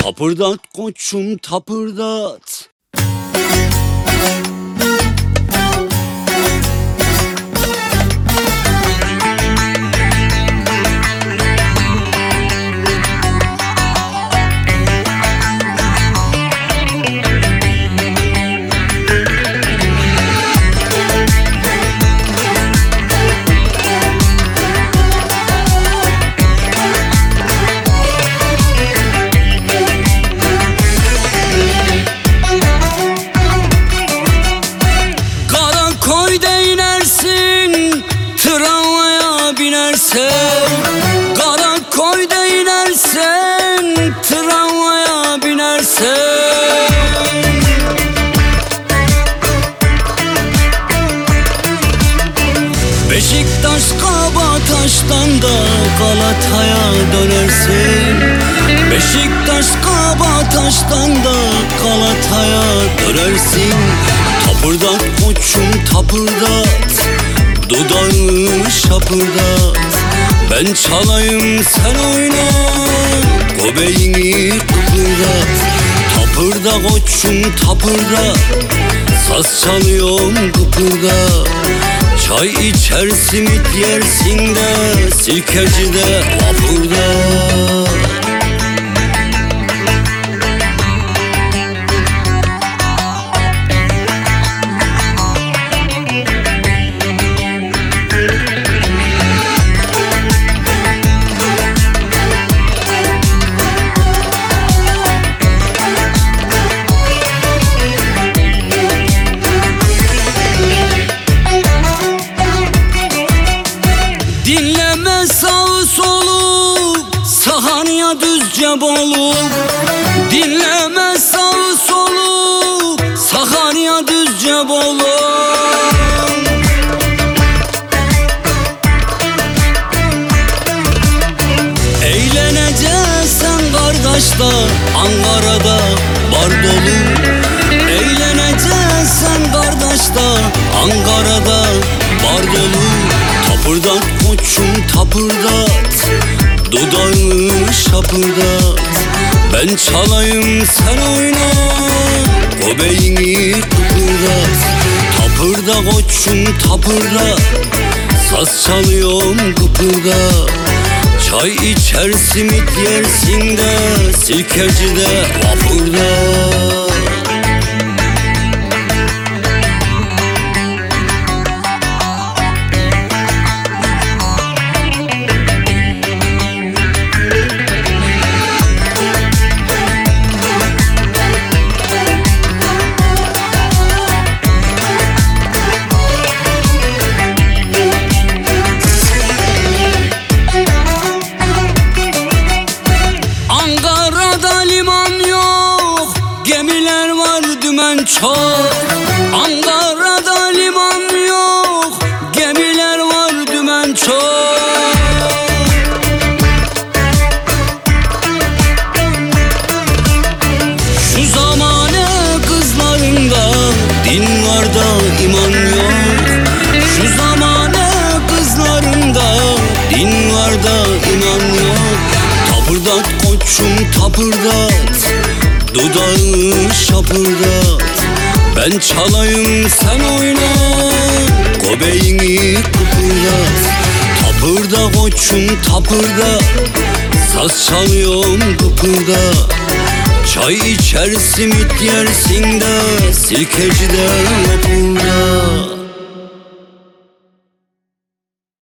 Tapırdat koçum tapırdat. Tramvaya binersen, Karakoy'da inersen, tramvaya binersen. Beşiktaş Kabataş'tan da Galata'ya dönersin. Beşiktaş Kabataş'tan da Galata'ya dönersin. Tapırdat koçum tapırdat, dudağını şapırdat. Ben çalayım sen oyna, göbeğini kıpırdat. Tapırda koçum tapırda, saz çalıyorum kıpırda. Çay içer simit yersin de, Sirkeci'de vapurda. Dinleme sağı solu, Sahanya Düzce Bolu. Dinleme sağı solu, Sahanya Düzce Bolu. Eğleneceksen kardeşler, Ankara'da bar dolu. Eğleneceksen kardeşler, Ankara'da bar dolu. Tapırdat koçum tapırdat, dudağını şapırdat. Ben çalayım sen oyna, göbeğini kıpırdat. Tapırda koçum tapırda, saz çalıyorum kıpırda. Çay içer simit yersin de, Sirkeci'de vapurda. Gemiler var dümen çok, Ankara'da liman yok. Gemiler var dümen çok. Şu zamane kızlarında din var da iman yok. Şu zamane kızlarında din var da iman yok. Tapırdat koçum tapırdat, dudağını şapırdat. Ben çalayım sen oyna, göbeğini kıpırdat. Tapırda koçum tapırda, saz çalıyorum kıpırda. Çay içer simit yersin de, Sirkeci'de vapurda.